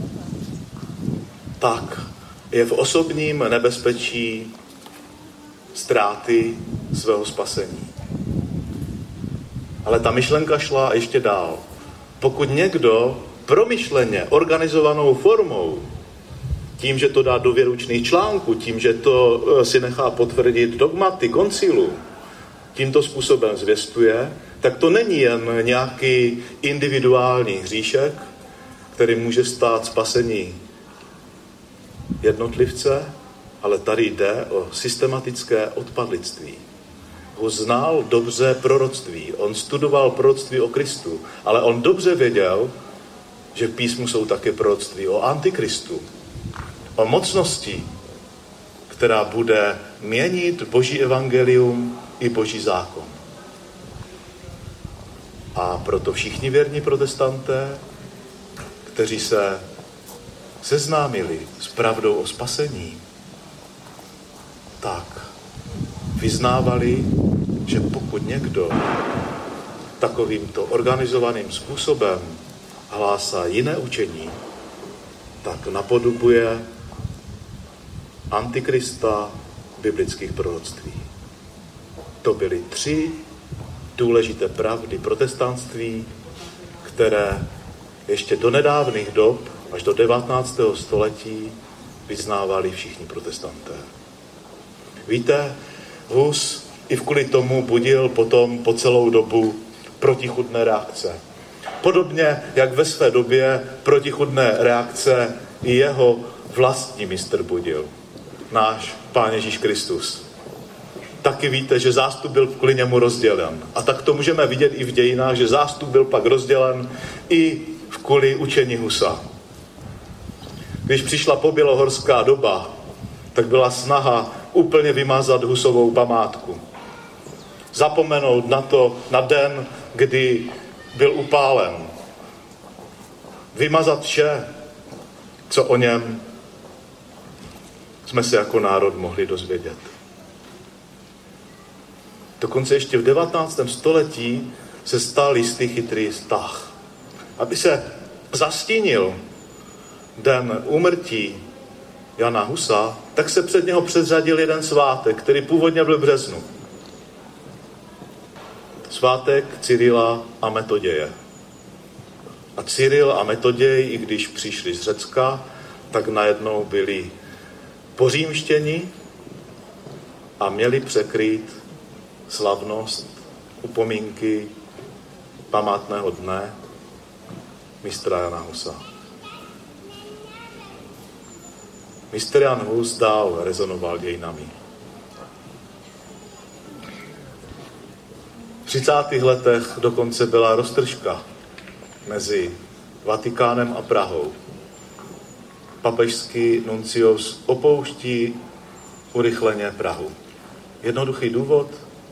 [SPEAKER 2] tak je v osobním nebezpečí ztráty svého spasení. Ale ta myšlenka šla ještě dál. Pokud někdo promyšleně organizovanou formou, tím, že to dá do věručných článků, tím, že to si nechá potvrdit dogmaty koncilu, tímto způsobem zvěstuje, tak to není jen nějaký individuální hříšek, který může stát spasení jednotlivce, ale tady jde o systematické odpadlictví. Hus znal dobře proroctví, on studoval proroctví o Kristu, ale on dobře věděl, že v písmu jsou také proroctví o Antikristu, o mocnosti, která bude měnit Boží evangelium i Boží zákon. A proto všichni věrní protestanté, kteří se seznámili s pravdou o spasení, tak vyznávali, že pokud někdo takovýmto organizovaným způsobem hlásá jiné učení, tak napodobuje Antikrista biblických proroctví. To byly 3 důležité pravdy protestantství, které ještě do nedávných dob, až do 19. století, vyznávali všichni protestanté. Víte, Hus i kvůli tomu budil potom po celou dobu protichůdné reakce. Podobně, jak ve své době protichůdné reakce i jeho vlastní mistr budil. Náš Pán Ježíš Kristus. Taky víte, že zástup byl kvůli němu rozdělen. A tak to můžeme vidět i v dějinách, že zástup byl pak rozdělen i kvůli učení Husa. Když přišla pobělohorská doba, tak byla snaha úplně vymazat Husovou památku. Zapomenout na den, kdy byl upálen. Vymazat vše, co o něm jsme se jako národ mohli dozvědět. Dokonce ještě v 19. století se stal jistý chytrý tah. Aby se zastínil den úmrtí Jana Husa, tak se před něho předřadil jeden svátek, který původně byl v březnu. Svátek Cyrila a Metoděje. A Cyril a Metoděj, i když přišli z Řecka, tak najednou byli pořímštěni a měli překrýt slavnost, upomínky památného dne mistra Jana Husa. Mistr Jan Hus dál rezonoval dějinami. V 30. letech dokonce byla roztržka mezi Vatikánem a Prahou. Papežský nuncius opouští urychleně Prahu. Jednoduchý důvod.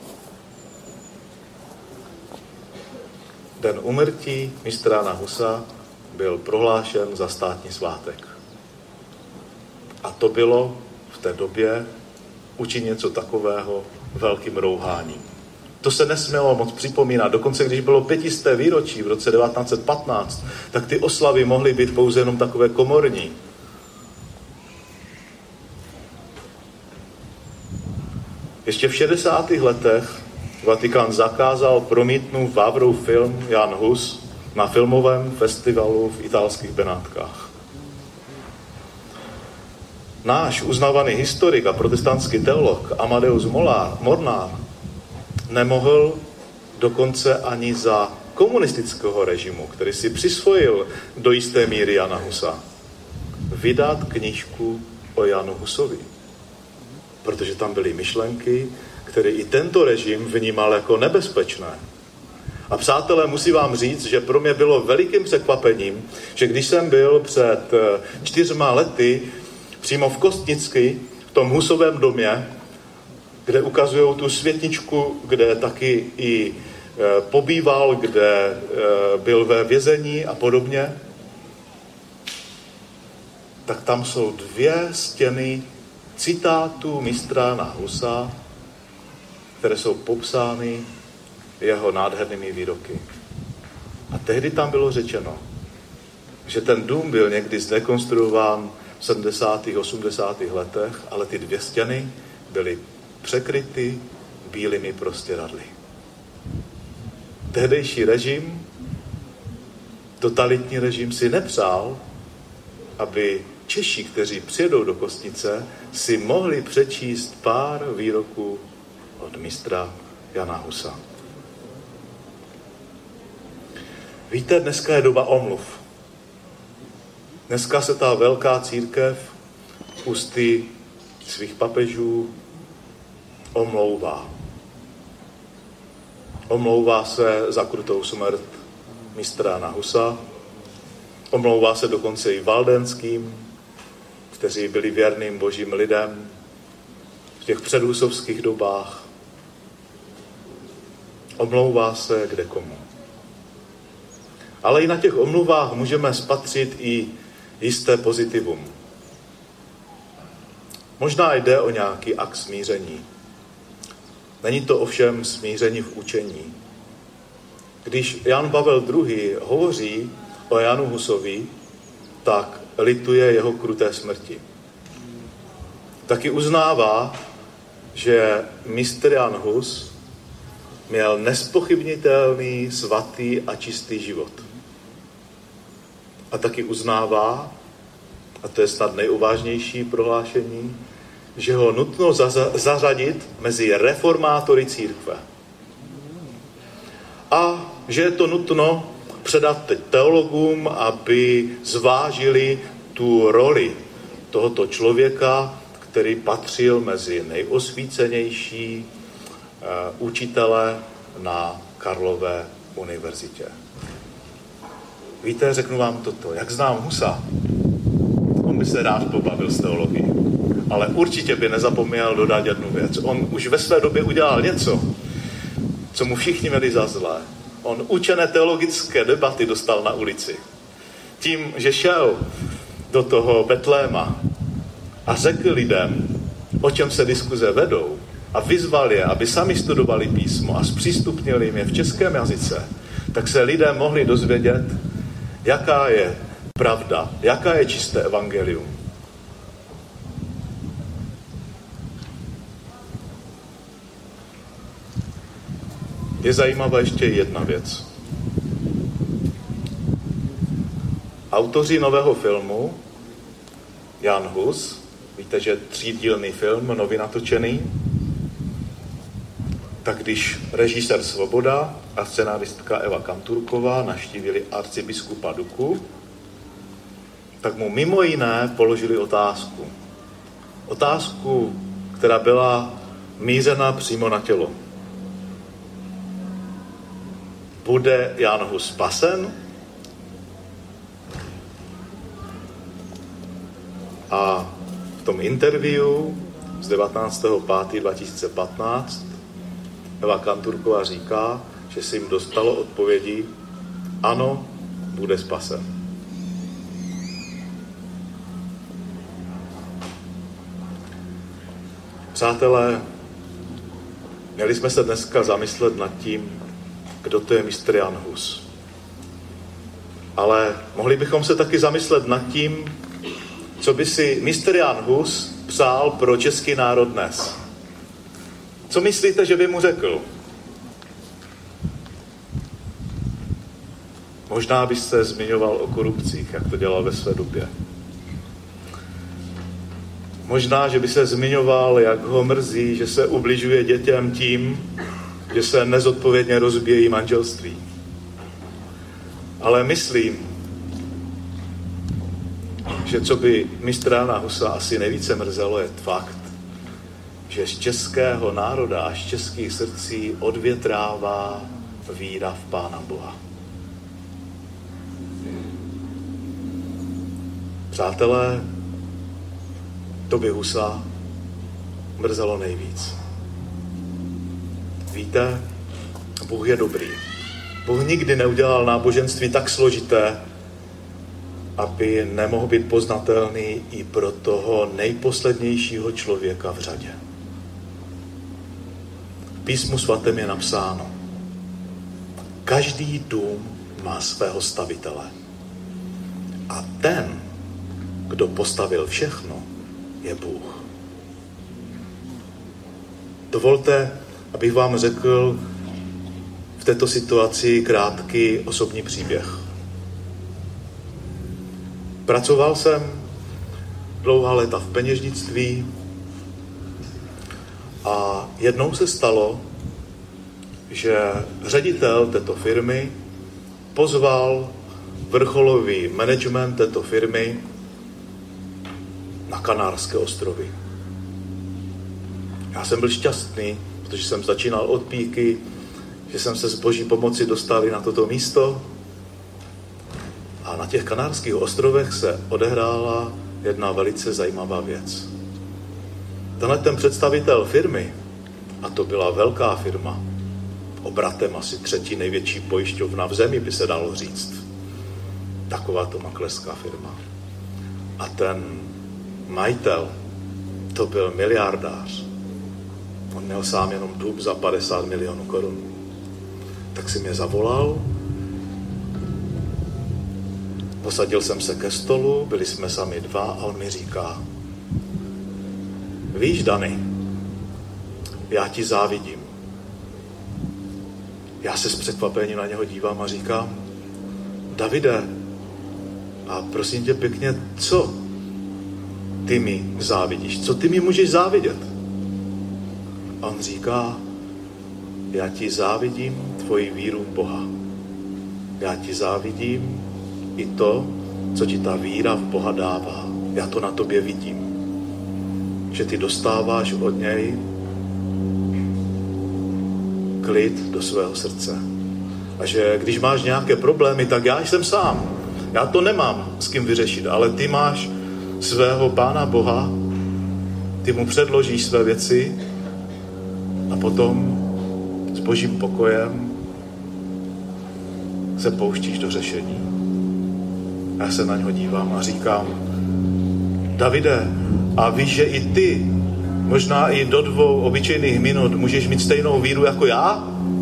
[SPEAKER 2] Den úmrtí mistra Jana Husa byl prohlášen za státní svátek. A to bylo v té době učinit něco takového velkým rouháním. To se nesmělo moc připomínat. Dokonce, když bylo 500. výročí v roce 1915, tak ty oslavy mohly být pouze jenom takové komorní. Ještě v 60. letech Vatikán zakázal promítnout Vavrův film Jan Hus na filmovém festivalu v italských Benátkách. Náš uznávaný historik a protestantský teolog Amadeus Mornár nemohl dokonce ani za komunistického režimu, který si přisvojil do jisté míry Jana Husa, vydat knížku o Janu Husovi. Protože tam byly myšlenky, které i tento režim vnímal jako nebezpečné. A přátelé, musím vám říct, že pro mě bylo velikým překvapením, že když jsem byl před 4 lety přímo v Kostnici, v tom Husovém domě, kde ukazují tu světničku, kde taky i pobýval, kde byl ve vězení a podobně, tak tam jsou 2 stěny citátů mistra Jana Husa, které jsou popsány jeho nádhernými výroky. A tehdy tam bylo řečeno, že ten dům byl někdy zdekonstruován v 70. 80. letech, ale ty 2 stěny byly překryty bílými prostěradly. Tehdejší režim, totalitní režim, si nepřál, aby Češi, kteří přijedou do Kostnice, si mohli přečíst pár výroků od mistra Jana Husa. Víte, dneska je doba omluv. Dneska se ta velká církev ústy svých papežů omlouvá. Omlouvá se za krutou smrt mistra Jana Husa, omlouvá se dokonce i valdenským, kteří byli věrným božím lidem v těch předhusovských dobách. Omlouvá se kdekomu. Ale i na těch omluvách můžeme spatřit i jisté pozitivum. Možná jde o nějaký akt smíření. Není to ovšem smíření v učení. Když Jan Pavel II. Hovoří o Janu Husovi, tak lituje jeho kruté smrti. Taky uznává, že mistr Jan Hus měl nespochybnitelný, svatý a čistý život. A taky uznává, a to je snad nejuvážnější prohlášení, že ho nutno zařadit mezi reformátory církve. A že je to nutno předat teď teologům, aby zvážili tu roli tohoto člověka, který patřil mezi nejosvícenější učitele na Karlově univerzitě. Víte, řeknu vám toto. Jak znám Husa, on by se rád pobavil s teologií, ale určitě by nezapomněl dodat jednu věc. On už ve své době udělal něco, co mu všichni měli za zlé. On učené teologické debaty dostal na ulici. Tím, že šel do toho Betléma a řekl lidem, o čem se diskuze vedou, a vyzval je, aby sami studovali písmo a zpřístupnili jim je v českém jazyce, tak se lidé mohli dozvědět, jaká je pravda, jaká je čisté evangelium. Je zajímavá ještě jedna věc. Autoři nového filmu, Jan Hus, víte, že 3dílný film, nově natočený, tak když režisér Svoboda a scenáristka Eva Kanturková navštívili arcibiskupa Duku, tak mu mimo jiné položili otázku. Otázku, která byla mířena přímo na tělo. Bude Jan Hus spasen? A v tom interview z 19.5.2015 Eva Kanturková říká, že se jim dostalo odpovědi, ano, bude spasen. Přátelé, měli jsme se dneska zamyslet nad tím, kdo to je mistr Jan Hus. Ale mohli bychom se taky zamyslet nad tím, co by si mistr Jan Hus přál pro český národ dnes. Co myslíte, že by mu řekl? Možná by se zmiňoval o korupcích, jak to dělal ve své době. Možná, že by se zmiňoval, jak ho mrzí, že se ubližuje dětem tím, že se nezodpovědně rozbíjejí manželství. Ale myslím, že co by mistra Jana Husa asi nejvíce mrzelo, je fakt, že z českého národa a z českých srdcí odvětrává víra v Pána Boha. Přátelé, to by Husa mrzelo nejvíc. Víte, Bůh je dobrý. Bůh nikdy neudělal náboženství tak složité, aby nemohl být poznatelný i pro toho nejposlednějšího člověka v řadě. V Písmu svatém je napsáno: každý dům má svého stavitele. A ten, kdo postavil všechno, je Bůh. Dovolte, abych vám řekl v této situaci krátký osobní příběh. Pracoval jsem dlouhá léta v peněžnictví a jednou se stalo, že ředitel této firmy pozval vrcholový management této firmy na Kanárské ostrovy. Já jsem byl šťastný, protože jsem začínal od píky, že jsem se s boží pomoci dostal na toto místo. A na těch Kanárských ostrovech se odehrála jedna velice zajímavá věc. Tenhle ten představitel firmy, a to byla velká firma, obratem asi 3. největší pojišťovna v zemi, by se dalo říct. Takováto makléřská firma. A ten majitel, to byl miliardář. On měl sám jenom dům za 50 milionů korun. Tak si mě zavolal, posadil jsem se ke stolu, byli jsme sami dva a on mi říká: víš, Dany, já ti závidím. Já se s překvapením na něho dívám a říkám: Davide, a prosím tě pěkně, co ty mi závidíš? Co ty mi můžeš závidět? A on říká: já ti závidím tvoji víru v Boha. Já ti závidím i to, co ti ta víra v Boha dává. Já to na tobě vidím. Že ty dostáváš od něj klid do svého srdce. A že když máš nějaké problémy, tak já jsem sám. Já to nemám s kým vyřešit, ale ty máš svého Pána Boha, ty mu předložíš své věci a potom s božím pokojem se pouštíš do řešení. Já se na něho dívám a říkám: Davide, a víš, že i ty možná i do 2 obyčejných minut můžeš mít stejnou víru jako já?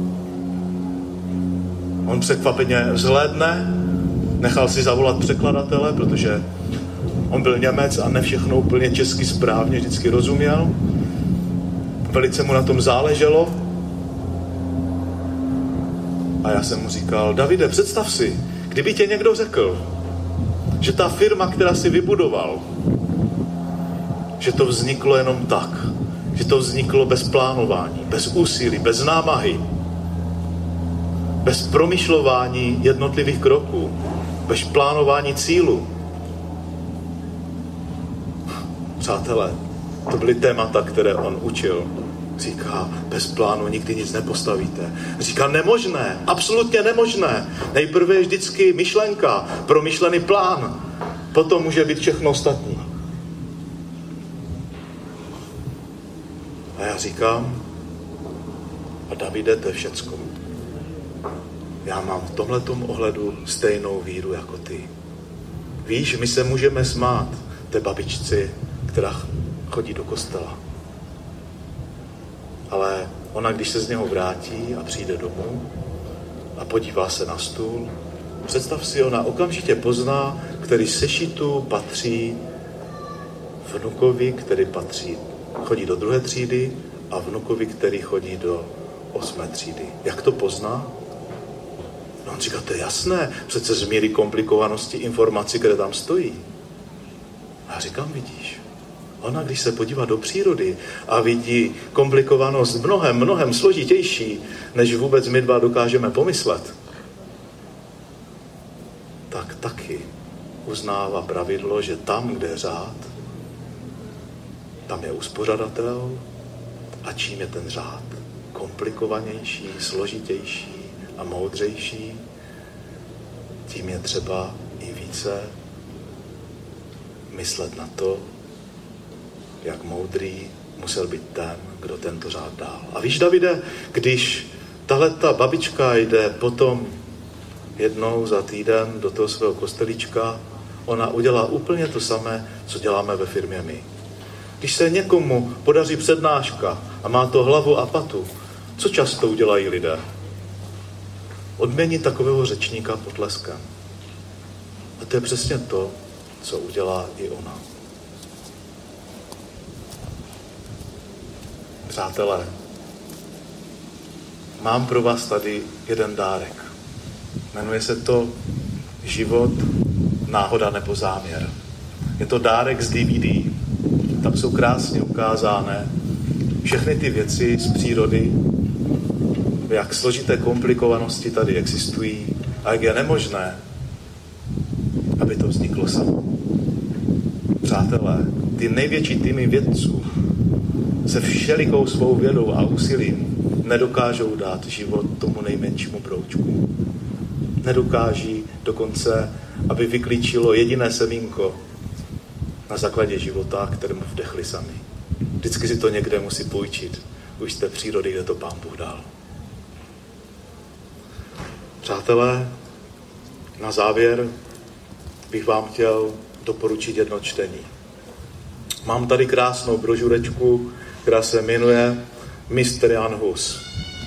[SPEAKER 2] On překvapeně vzhlédne, nechal si zavolat překladatele, protože on byl Němec a ne všechno úplně česky správně vždycky rozuměl. Velice mu na tom záleželo. A já jsem mu říkal: Davide, představ si, kdyby tě někdo řekl, že ta firma, která si vybudoval, že to vzniklo jenom tak, že to vzniklo bez plánování, bez úsilí, bez námahy, bez promyšlování jednotlivých kroků, bez plánování cílu. Přátelé, to byly témata, které on učil. Říká: bez plánu nikdy nic nepostavíte. Říká: nemožné, absolutně nemožné. Nejprve je vždycky myšlenka, promyšlený plán. Potom může být všechno ostatní. A já říkám: a Davide, to je všecko. Já mám v tomhletom ohledu stejnou víru jako ty. Víš, my se můžeme smát té babičce, která chodí do kostela. Ale ona, když se z něho vrátí a přijde domů a podívá se na stůl, představ si, ona okamžitě pozná, který sešitu patří vnukovi, který chodí do 2. třídy, a vnukovi, který chodí do 8. třídy. Jak to pozná? No on říká: to je jasné, přece z míry komplikovanosti informací, které tam stojí. A já říkám: vidíš, ona, když se podívá do přírody a vidí komplikovanost mnohem složitější, než vůbec my dva dokážeme pomyslet, tak taky uznává pravidlo, že tam, kde je řád, tam je uspořadatel, a čím je ten řád komplikovanější, složitější a moudřejší, tím je třeba i více myslet na to, jak moudrý musel být ten, kdo tento řád dal. A víš, Davide, když tahleta babička jde potom jednou za týden do toho svého kostelíčka, ona udělá úplně to samé, co děláme ve firmě my. Když se někomu podaří přednáška a má to hlavu a patu, co často udělají lidé? Odmění takového řečníka potleskem. A to je přesně to, co udělá i ona. Přátelé, mám pro vás tady jeden dárek. Jmenuje se to Život, náhoda nebo záměr. Je to dárek z DVD. Tam jsou krásně ukázány všechny ty věci z přírody, jak složité komplikovanosti tady existují, A jak je nemožné, aby to vzniklo samo. Přátelé, ty největší týmy vědců se všelikou svou vědou a úsilím nedokážou dát život tomu nejmenšímu broučku. Nedokáží dokonce, aby vyklíčilo jediné semínko na základě života, kterému vdechli sami. Vždycky si to někde musí půjčit, už z té přírody, kde to Pán Bůh dal. Přátelé, na závěr bych vám chtěl doporučit jedno čtení. Mám tady krásnou brožurečku, která se jmenuje Mr. Jan Hus.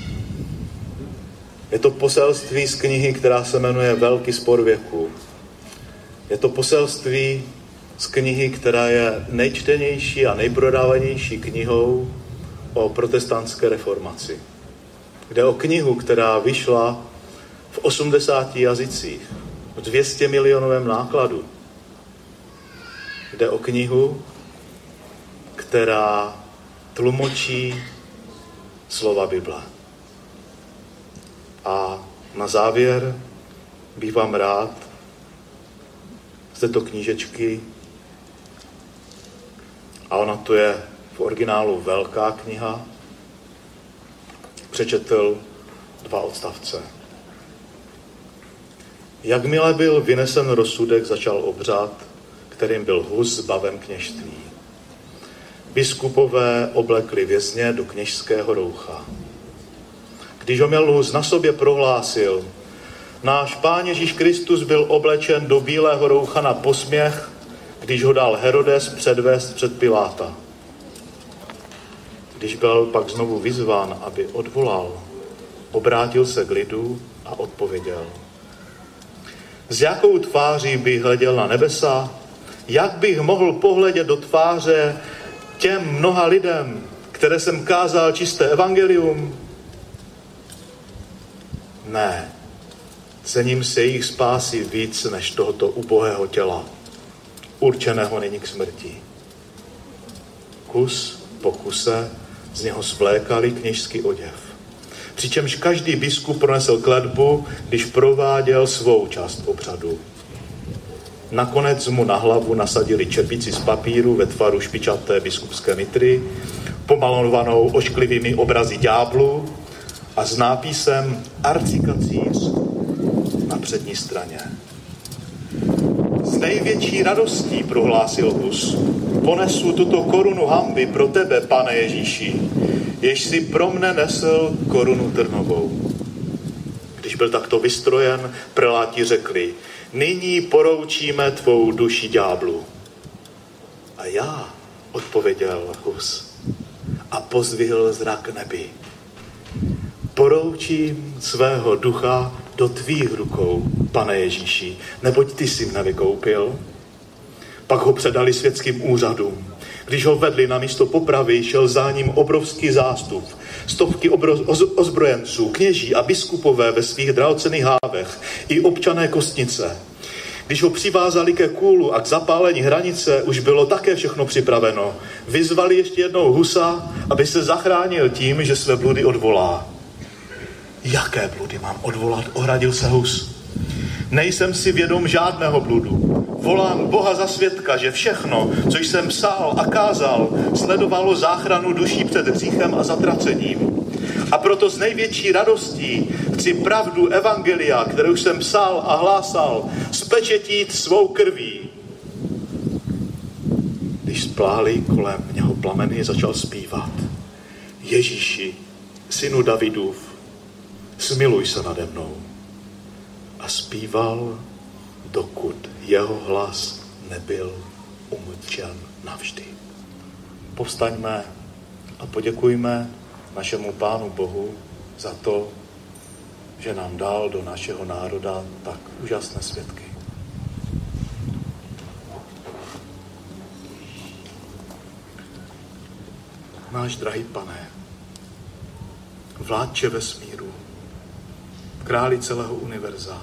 [SPEAKER 2] Je to poselství z knihy, která se jmenuje Velký spor věku. Je to poselství z knihy, která je nejčtenější a nejprodávanější knihou o protestantské reformaci. Jde o knihu, která vyšla v 80 jazycích, v 200 milionovém nákladu. Jde o knihu, která tlumočí slova Bible. A na závěr bych vám rád z této knížečky, a ona to je v originálu velká kniha, přečetl 2 odstavce. Jakmile byl vynesen rozsudek, začal obřad, kterým byl Hus zbaven kněžství. Biskupové oblekli vězně do kněžského roucha. Když ho měl Hus na sobě, prohlásil: náš Pán Ježíš Kristus byl oblečen do bílého roucha na posměch, když ho dal Herodes předvést před Piláta. Když byl pak znovu vyzván, aby odvolal, obrátil se k lidu a odpověděl: s jakou tváří bych hleděl na nebesa? Jak bych mohl pohledět do tváře těm mnoha lidem, které jsem kázal čisté evangelium? Ne, cením se jejich spásy víc než tohoto ubohého těla, určeného nyní k smrti. Kus po kuse z něho svlékali kněžský oděv. Přičemž každý biskup pronesl kletbu, když prováděl svou část obřadu. Nakonec mu na hlavu nasadili čepici z papíru ve tvaru špičaté biskupské mitry, pomalovanou ošklivými obrazy ďáblů a s nápisem Arcikacíř na přední straně. S největší radostí, prohlásil Hus, ponesu tuto korunu hanby pro tebe, Pane Ježíši, jež si pro mne nesl korunu trnovou. Když byl takto vystrojen, preláti řekli: nyní poroučíme tvou duši ďáblu. A já, odpověděl Hus a pozdvihl zrak nebi. Poroučím svého ducha do tvých rukou, Pane Ježíši, neboť ty jsi mne vykoupil. Pak ho předali světským úřadům. Když ho vedli na místo popravy, šel za ním obrovský zástup. Stovky ozbrojenců, kněží a biskupové ve svých drahocenných hávech i občané Kostnice. Když ho přivázali ke kůlu a k zapálení hranice, už bylo také všechno připraveno. Vyzvali ještě jednou Husa, aby se zachránil tím, že své bludy odvolá. Jaké bludy mám odvolat? Ohradil se Hus. Nejsem si vědom žádného bludu. Volám Boha za svědka, že všechno, co jsem psal a kázal, sledovalo záchranu duší před hříchem a zatracením. A proto s největší radostí chci pravdu evangelia, kterou jsem psal a hlásal, spečetít svou krví. Když splály kolem něho plameny, začal zpívat: Ježíši, synu Davidův, smiluj se nade mnou. A zpíval, dokud jeho hlas nebyl umlčen navždy. Povstaňme a poděkujme našemu Pánu Bohu za to, že nám dal do našeho národa tak úžasné svědky. Náš drahý Pane, vládče vesmíru, králi celého univerza,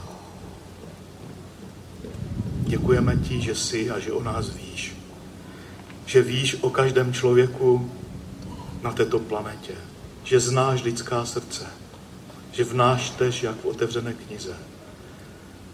[SPEAKER 2] děkujeme ti, že jsi a že o nás víš. Že víš o každém člověku na této planetě. Že znáš lidská srdce. Že vnáš tež jak v otevřené knize.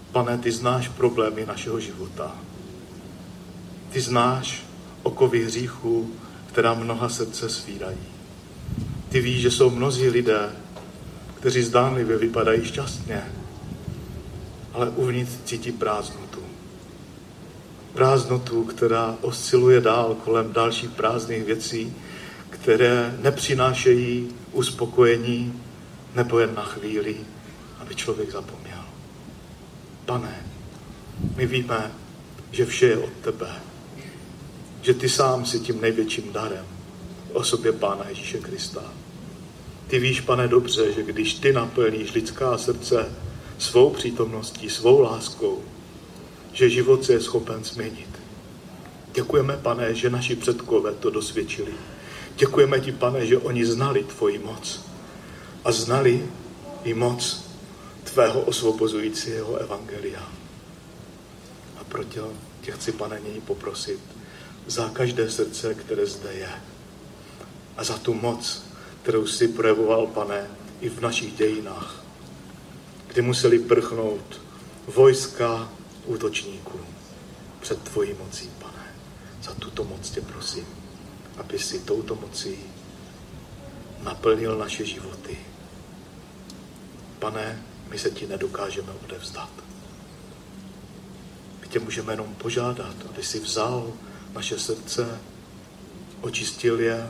[SPEAKER 2] Pane, ty znáš problémy našeho života. Ty znáš okovy hříchu, která mnoha srdce svírají. Ty víš, že jsou mnozí lidé, kteří zdánlivě vypadají šťastně, ale uvnitř cítí prázdnotu. Prázdnotu, která osciluje dál kolem dalších prázdných věcí, které nepřinášejí uspokojení nebo jen na chvíli, aby člověk zapomněl. Pane, my víme, že vše je od tebe, že ty sám jsi tím největším darem v osobě Pána Ježíše Krista. Ty víš, Pane, dobře, že když ty naplníš lidská srdce svou přítomností, svou láskou, že život se je schopen změnit. Děkujeme, Pane, že naši předkové to dosvědčili. Děkujeme ti, Pane, že oni znali tvoji moc a znali i moc tvého osvobozujícího evangelia. A proto tě chci, Pane, nyní poprosit za každé srdce, které zde je a za tu moc, kterou jsi projevoval, Pane, i v našich dějinách, kdy museli prchnout vojska útočníků před tvojí mocí, Pane. Za tuto moc tě prosím, aby si touto mocí naplnil naše životy. Pane, my se ti nedokážeme odevzdat. My tě můžeme jenom požádat, aby si vzal naše srdce, očistil je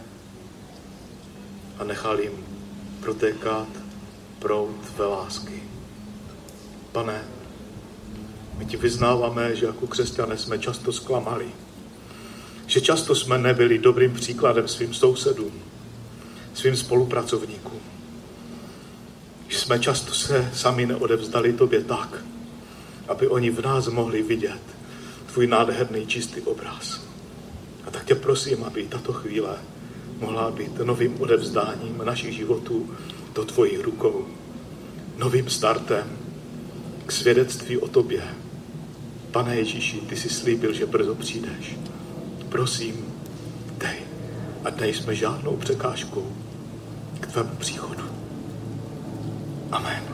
[SPEAKER 2] a nechal jim protékat proud tvé lásky. Pane, my ti vyznáváme, že jako křesťané jsme často zklamali, že často jsme nebyli dobrým příkladem svým sousedům, svým spolupracovníkům, že jsme často se sami neodevzdali tobě tak, aby oni v nás mohli vidět tvůj nádherný čistý obraz. A tak tě prosím, aby tato chvíle mohla být novým odevzdáním našich životů do tvojich rukou, novým startem k svědectví o tobě. Pane Ježíši, ty jsi slíbil, že brzo přijdeš. Prosím, dej, ať nejsme žádnou překážkou k tvému příchodu. Amen.